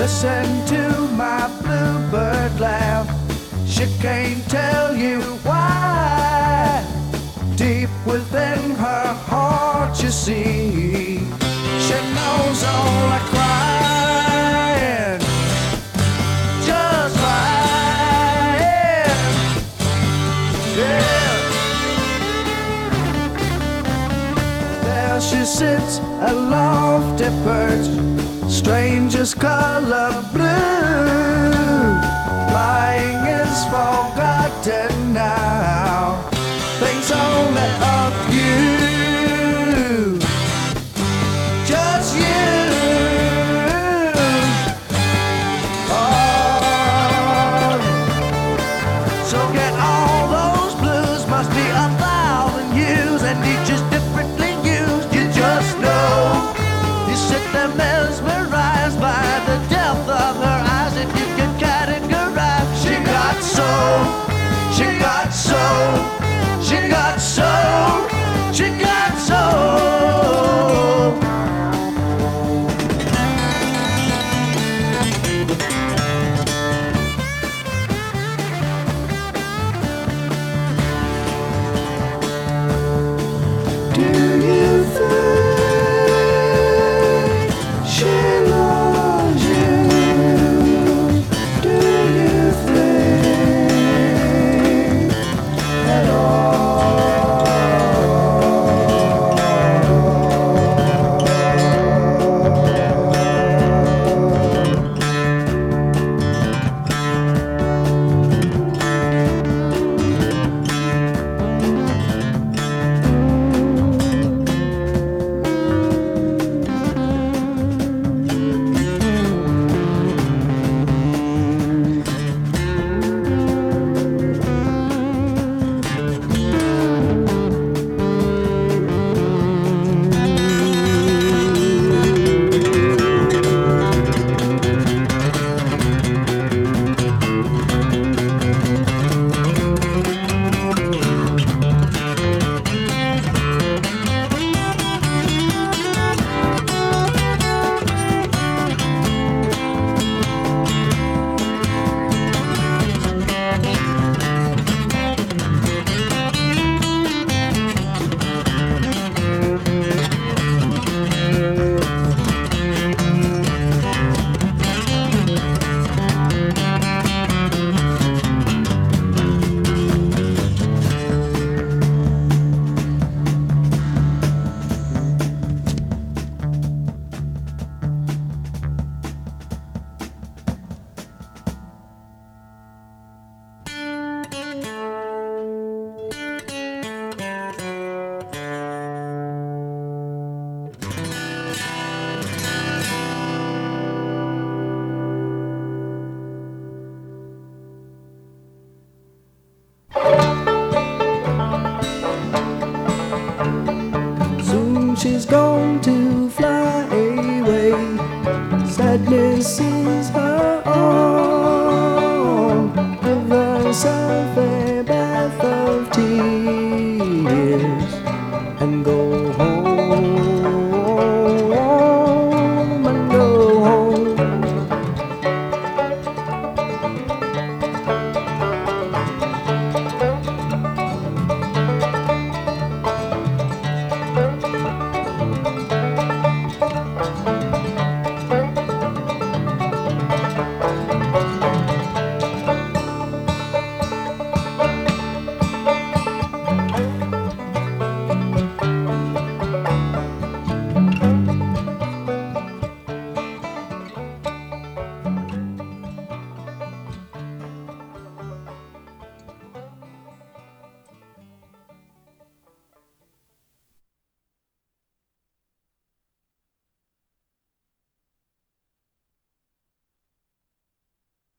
Listen to my bluebird laugh. She can't tell you why. Deep within her heart, you see, she knows all the crying, just lying. Yeah. There she sits, a lofty perch, stranger's color blue. Lying is forgotten now, thinks only of you, just you. Oh, so get all those blues, must be 1,000 years, and each is differently used. You just know, you sit there mesmerized by the depth of her eyes. If you could categorize, she got soul, she got soul, she got soul, she got soul. Do you think she loves you? Do you think at she's going to fly away. Sadness is her own. Give herself a